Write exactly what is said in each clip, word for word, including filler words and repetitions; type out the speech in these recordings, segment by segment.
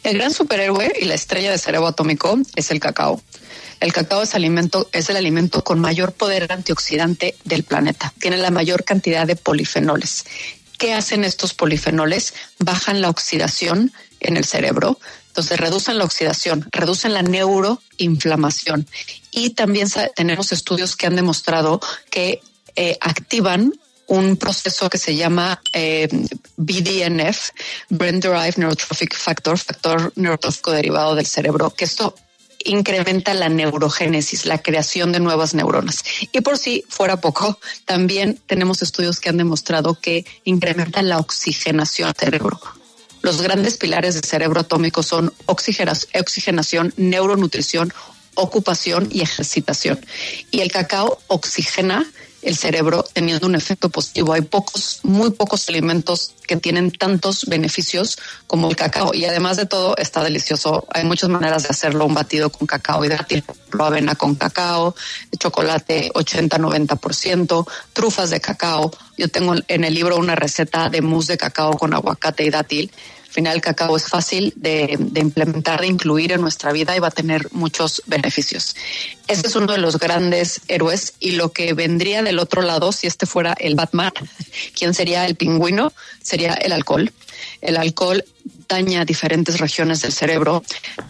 El gran superhéroe y la estrella de cerebro atómico es el cacao. El cacao es, alimento, es el alimento con mayor poder antioxidante del planeta. Tiene la mayor cantidad de polifenoles. ¿Qué hacen estos polifenoles? Bajan la oxidación en el cerebro. Entonces reducen la oxidación, reducen la neuroinflamación. Y también tenemos estudios que han demostrado que eh, activan un proceso que se llama eh, B D N F, Brain Derived Neurotrophic Factor, factor neurotrófico derivado del cerebro, que esto incrementa la neurogénesis, la creación de nuevas neuronas. Y por si fuera poco, también tenemos estudios que han demostrado que incrementa la oxigenación del cerebro. Los grandes pilares del cerebro atómico son oxigenación, neuronutrición, ocupación y ejercitación. Y el cacao oxigena el cerebro teniendo un efecto positivo. Hay pocos, muy pocos alimentos que tienen tantos beneficios como el cacao. Y además de todo, está delicioso. Hay muchas maneras de hacerlo. Un batido con cacao y dátil, avena con cacao, chocolate ochenta noventa por ciento, trufas de cacao. Yo tengo en el libro una receta de mousse de cacao con aguacate y dátil. Al final, el cacao es fácil de, de implementar, de incluir en nuestra vida y va a tener muchos beneficios. Este es uno de los grandes héroes, y lo que vendría del otro lado, si este fuera el Batman, ¿quién sería el pingüino? Sería el alcohol. El alcohol daña diferentes regiones del cerebro,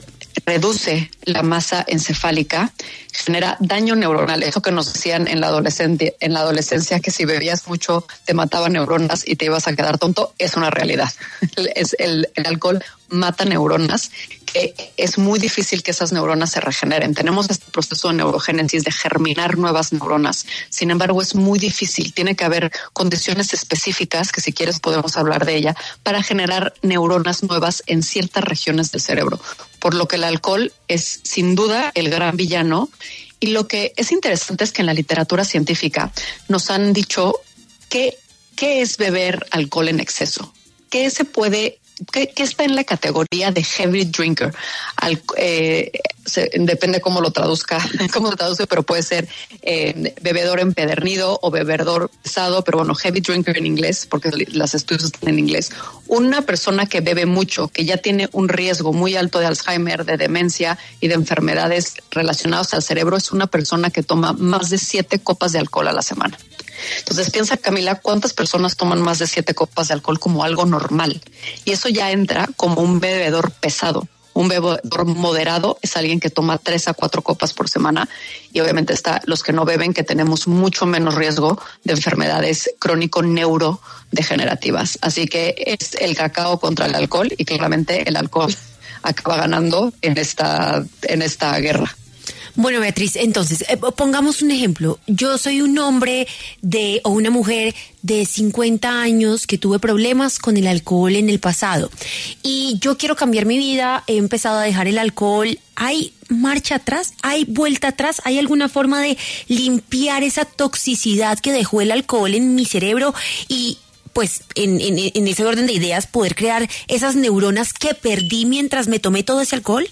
reduce la masa encefálica, genera daño neuronal. Eso que nos decían en la adolescencia, en la adolescencia, que si bebías mucho te mataba neuronas y te ibas a quedar tonto, es una realidad. Es el, el alcohol mata neuronas, que es muy difícil que esas neuronas se regeneren. Tenemos este proceso de neurogénesis, de germinar nuevas neuronas. Sin embargo, es muy difícil. Tiene que haber condiciones específicas, que si quieres podemos hablar de ella, para generar neuronas nuevas en ciertas regiones del cerebro. Por lo que el alcohol es sin duda el gran villano. Y lo que es interesante es que en la literatura científica nos han dicho que, ¿qué es beber alcohol en exceso? ¿Qué se puede, qué, qué está en la categoría de heavy drinker? Al, eh, se, depende cómo lo traduzca, cómo lo traduce, pero puede ser eh, bebedor empedernido o bebedor pesado, pero bueno, heavy drinker en inglés, porque las estudios están en inglés. Una persona que bebe mucho, que ya tiene un riesgo muy alto de Alzheimer, de demencia y de enfermedades relacionadas al cerebro, es una persona que toma más de siete copas de alcohol a la semana. Entonces piensa, Camila, cuántas personas toman más de siete copas de alcohol como algo normal, y eso ya entra como un bebedor pesado. Un bebedor moderado es alguien que toma tres a cuatro copas por semana, y obviamente está los que no beben, que tenemos mucho menos riesgo de enfermedades crónico-neurodegenerativas. Así que es el cacao contra el alcohol, y claramente el alcohol acaba ganando en esta, en esta guerra. Bueno, Beatriz, entonces, eh, pongamos un ejemplo. Yo soy un hombre de o una mujer de cincuenta años que tuve problemas con el alcohol en el pasado, y yo quiero cambiar mi vida, he empezado a dejar el alcohol. ¿Hay marcha atrás? ¿Hay vuelta atrás? ¿Hay alguna forma de limpiar esa toxicidad que dejó el alcohol en mi cerebro y, pues, en, en, en ese orden de ideas, poder crear esas neuronas que perdí mientras me tomé todo ese alcohol?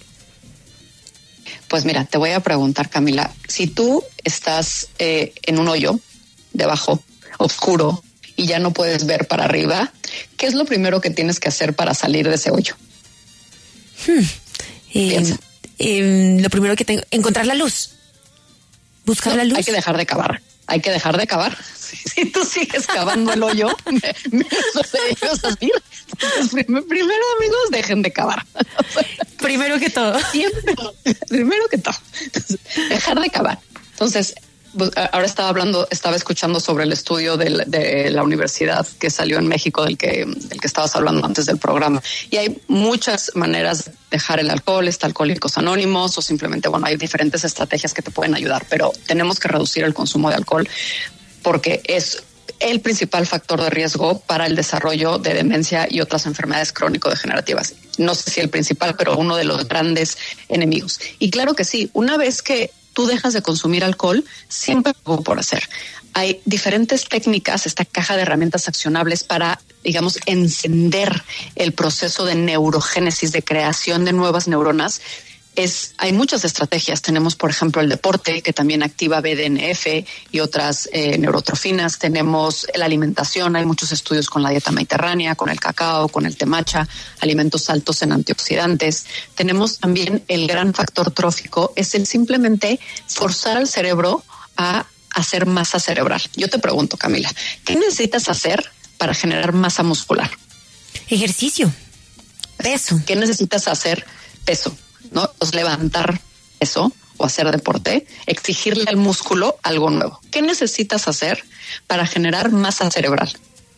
Pues mira, te voy a preguntar, Camila, si tú estás eh, en un hoyo debajo, oscuro, y ya no puedes ver para arriba, ¿qué es lo primero que tienes que hacer para salir de ese hoyo? Hmm. Eh, eh, lo primero que tengo, encontrar la luz. Buscar no, la luz. Hay que dejar de cavar. Hay que dejar de cavar. Si, si tú sigues cavando el hoyo, menos de ellos así. Primero, primero, amigos, dejen de cavar. Primero que todo. Siempre, primero que todo. Entonces, dejar de cavar. Entonces, ahora estaba hablando, estaba escuchando sobre el estudio de la, de la universidad que salió en México, del que, del que estabas hablando antes del programa. Y hay muchas maneras de dejar el alcohol. Está Alcohólicos Anónimos, o simplemente, bueno, hay diferentes estrategias que te pueden ayudar, pero tenemos que reducir el consumo de alcohol porque es el principal factor de riesgo para el desarrollo de demencia y otras enfermedades crónico-degenerativas. No sé si el principal, pero uno de los grandes enemigos. Y claro que sí, una vez que tú dejas de consumir alcohol, siempre hay algo por hacer. Hay diferentes técnicas, esta caja de herramientas accionables para, digamos, encender el proceso de neurogénesis, de creación de nuevas neuronas. Es, hay muchas estrategias. Tenemos, por ejemplo, el deporte, que también activa B D N F y otras eh, neurotrofinas. Tenemos la alimentación. Hay muchos estudios con la dieta mediterránea, con el cacao, con el té matcha, alimentos altos en antioxidantes. Tenemos también el gran factor trófico, es el simplemente forzar al cerebro a hacer masa cerebral. Yo te pregunto, Camila, ¿qué necesitas hacer para generar masa muscular? Ejercicio, peso. ¿Qué necesitas hacer? Peso. ¿No? Pues levantar eso o hacer deporte, exigirle al músculo algo nuevo. ¿Qué necesitas hacer para generar masa cerebral?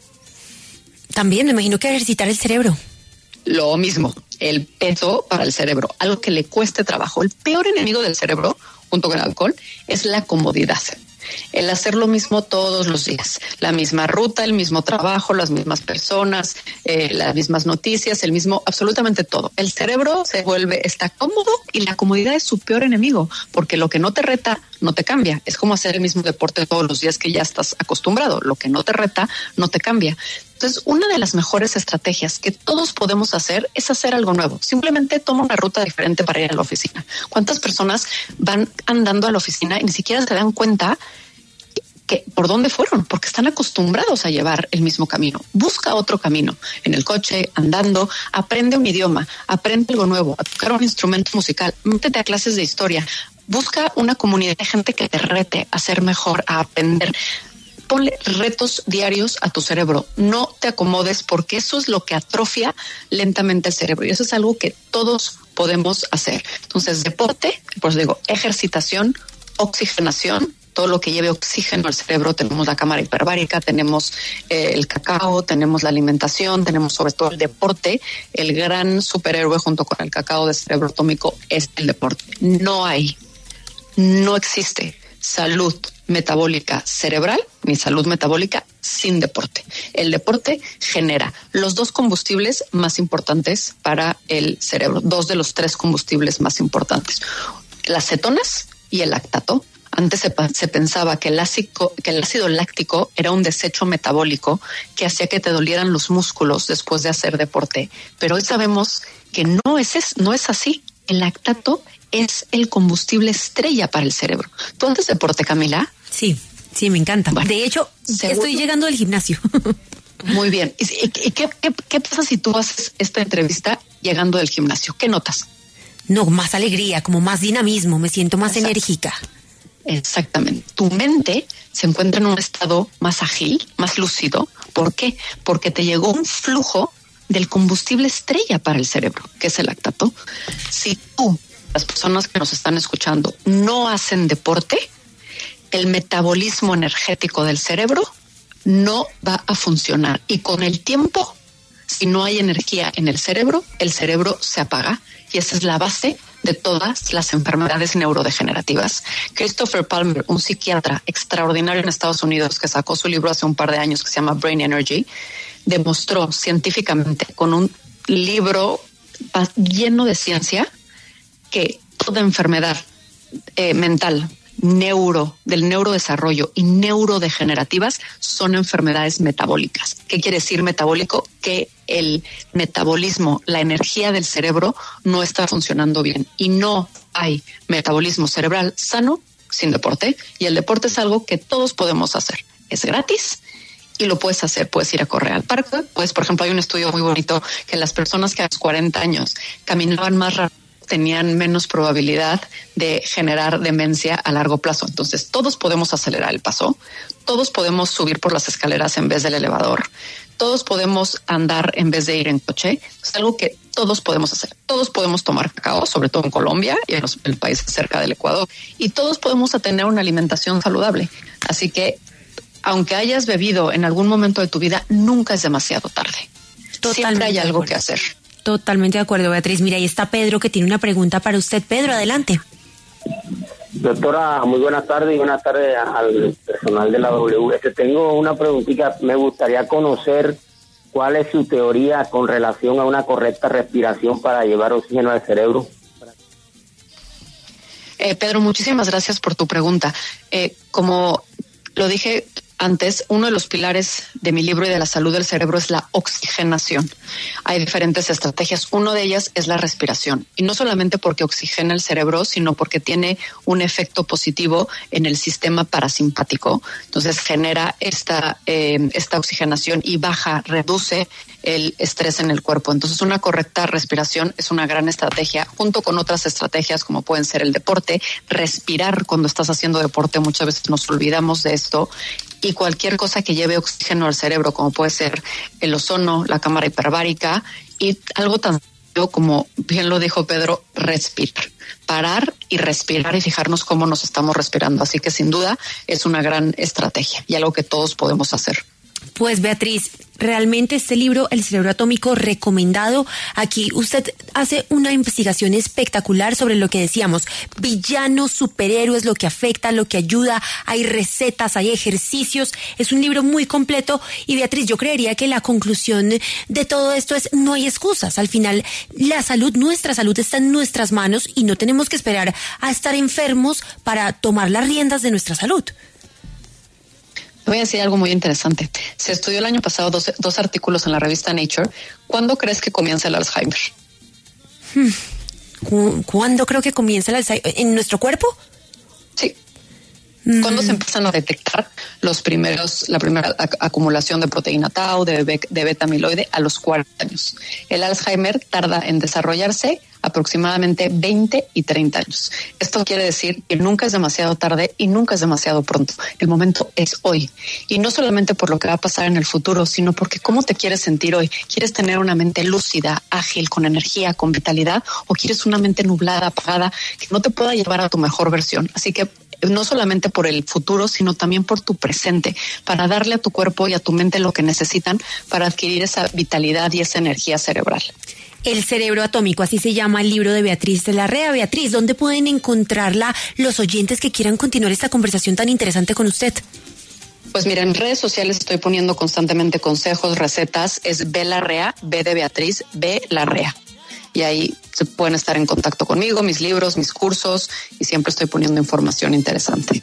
También me imagino que ejercitar el cerebro. Lo mismo, el peso para el cerebro, algo que le cueste trabajo. El peor enemigo del cerebro, junto con el alcohol, es la comodidad. El hacer lo mismo todos los días, la misma ruta, el mismo trabajo, las mismas personas, eh, las mismas noticias, el mismo, absolutamente todo. El cerebro se vuelve, está cómodo y la comodidad es su peor enemigo, porque lo que no te reta no te cambia. Es como hacer el mismo deporte todos los días que ya estás acostumbrado. Lo que no te reta no te cambia. Entonces, una de las mejores estrategias que todos podemos hacer es hacer algo nuevo. Simplemente toma una ruta diferente para ir a la oficina. ¿Cuántas personas van andando a la oficina y ni siquiera se dan cuenta que por dónde fueron? Porque están acostumbrados a llevar el mismo camino. Busca otro camino. En el coche, andando, aprende un idioma, aprende algo nuevo, a tocar un instrumento musical, métete a clases de historia. Busca una comunidad de gente que te rete a ser mejor, a aprender. Ponle retos diarios a tu cerebro. No te acomodes, porque eso es lo que atrofia lentamente el cerebro. Y eso es algo que todos podemos hacer. Entonces, deporte, pues digo, ejercitación, oxigenación, todo lo que lleve oxígeno al cerebro. Tenemos la cámara hiperbárica, tenemos eh, el cacao, tenemos la alimentación, tenemos sobre todo el deporte. El gran superhéroe junto con el cacao de cerebro atómico es el deporte. No hay, no existe salud metabólica cerebral ni salud metabólica sin deporte. El deporte genera los dos combustibles más importantes para el cerebro, dos de los tres combustibles más importantes: las cetonas y el lactato. Antes se, se pensaba que el, ácido, que el ácido láctico era un desecho metabólico que hacía que te dolieran los músculos después de hacer deporte, pero hoy sabemos que no es, es, no es así. El lactato es el combustible estrella para el cerebro. ¿Tú haces deporte, Camila? Sí, sí, me encanta. Bueno, de hecho, ¿seguro? Estoy llegando del gimnasio. Muy bien. ¿Y, y, y qué, qué, qué pasa si tú haces esta entrevista llegando del gimnasio? ¿Qué notas? No, más alegría, como más dinamismo, me siento más Exacto. enérgica. Exactamente. Tu mente se encuentra en un estado más ágil, más lúcido. ¿Por qué? Porque te llegó un flujo del combustible estrella para el cerebro, que es el lactato. Si tú, las personas que nos están escuchando, no hacen deporte, el metabolismo energético del cerebro no va a funcionar. Y con el tiempo, si no hay energía en el cerebro, el cerebro se apaga. Y esa es la base de todas las enfermedades neurodegenerativas. Christopher Palmer, un psiquiatra extraordinario en Estados Unidos que sacó su libro hace un par de años que se llama Brain Energy, demostró científicamente con un libro lleno de ciencia que toda enfermedad eh, mental, neuro, del neurodesarrollo y neurodegenerativas son enfermedades metabólicas. ¿Qué quiere decir metabólico? Que el metabolismo, la energía del cerebro no está funcionando bien y no hay metabolismo cerebral sano sin deporte, y el deporte es algo que todos podemos hacer. Es gratis y lo puedes hacer. Puedes ir a correr al parque. Pues, por ejemplo, hay un estudio muy bonito que las personas que a los cuarenta años caminaban más rápido tenían menos probabilidad de generar demencia a largo plazo. Entonces, todos podemos acelerar el paso, todos podemos subir por las escaleras en vez del elevador, todos podemos andar en vez de ir en coche. Es algo que todos podemos hacer. Todos podemos tomar cacao, sobre todo en Colombia y en los en países cerca del Ecuador, y todos podemos tener una alimentación saludable. Así que, aunque hayas bebido en algún momento de tu vida, nunca es demasiado tarde. Totalmente. Siempre hay algo que hacer. Totalmente de acuerdo, Beatriz. Mira, ahí está Pedro, que tiene una pregunta para usted. Pedro, adelante. Doctora, muy buenas tardes y buenas tardes al personal de la W S. Tengo una preguntita. Me gustaría conocer cuál es su teoría con relación a una correcta respiración para llevar oxígeno al cerebro. Eh, Pedro, muchísimas gracias por tu pregunta. Eh, como lo dije antes, uno de los pilares de mi libro y de la salud del cerebro es la oxigenación. Hay diferentes estrategias. Una de ellas es la respiración. Y no solamente porque oxigena el cerebro, sino porque tiene un efecto positivo en el sistema parasimpático. Entonces genera esta, eh, esta oxigenación y baja, reduce el estrés en el cuerpo. Entonces una correcta respiración es una gran estrategia, junto con otras estrategias como pueden ser el deporte, respirar cuando estás haciendo deporte. Muchas veces nos olvidamos de esto. Y cualquier cosa que lleve oxígeno al cerebro, como puede ser el ozono, la cámara hiperbárica y algo tan como bien lo dijo Pedro, respirar, parar y respirar y fijarnos cómo nos estamos respirando. Así que sin duda es una gran estrategia y algo que todos podemos hacer. Pues Beatriz, realmente este libro, El cerebro atómico, recomendado. Aquí usted hace una investigación espectacular sobre lo que decíamos, villanos, superhéroes, lo que afecta, lo que ayuda, hay recetas, hay ejercicios, es un libro muy completo. Y Beatriz, yo creería que la conclusión de todo esto es no hay excusas. Al final, la salud, nuestra salud está en nuestras manos y no tenemos que esperar a estar enfermos para tomar las riendas de nuestra salud. Voy a decir algo muy interesante. Se estudió el año pasado dos, dos artículos en la revista Nature. ¿Cuándo crees que comienza el Alzheimer? Hmm. ¿Cuándo creo que comienza el Alzheimer? ¿En nuestro cuerpo? Sí. Mm. ¿Cuándo se empiezan a detectar los primeros, la primera ac- acumulación de proteína tau, de, be- de beta amiloide? A los cuarenta años. El Alzheimer tarda en desarrollarse aproximadamente veinte y treinta años. Esto quiere decir que nunca es demasiado tarde y nunca es demasiado pronto. El momento es hoy. Y no solamente por lo que va a pasar en el futuro, sino porque cómo te quieres sentir hoy. ¿Quieres tener una mente lúcida, ágil, con energía, con vitalidad? ¿O quieres una mente nublada, apagada, que no te pueda llevar a tu mejor versión? Así que no solamente por el futuro, sino también por tu presente, para darle a tu cuerpo y a tu mente lo que necesitan para adquirir esa vitalidad y esa energía cerebral. El cerebro atómico, así se llama el libro de Beatriz de la Rea. Beatriz, ¿dónde pueden encontrarla los oyentes que quieran continuar esta conversación tan interesante con usted? Pues mira, en redes sociales estoy poniendo constantemente consejos, recetas. Es B La Rea, B de Beatriz, B La Rea. Y ahí se pueden estar en contacto conmigo, mis libros, mis cursos, y siempre estoy poniendo información interesante.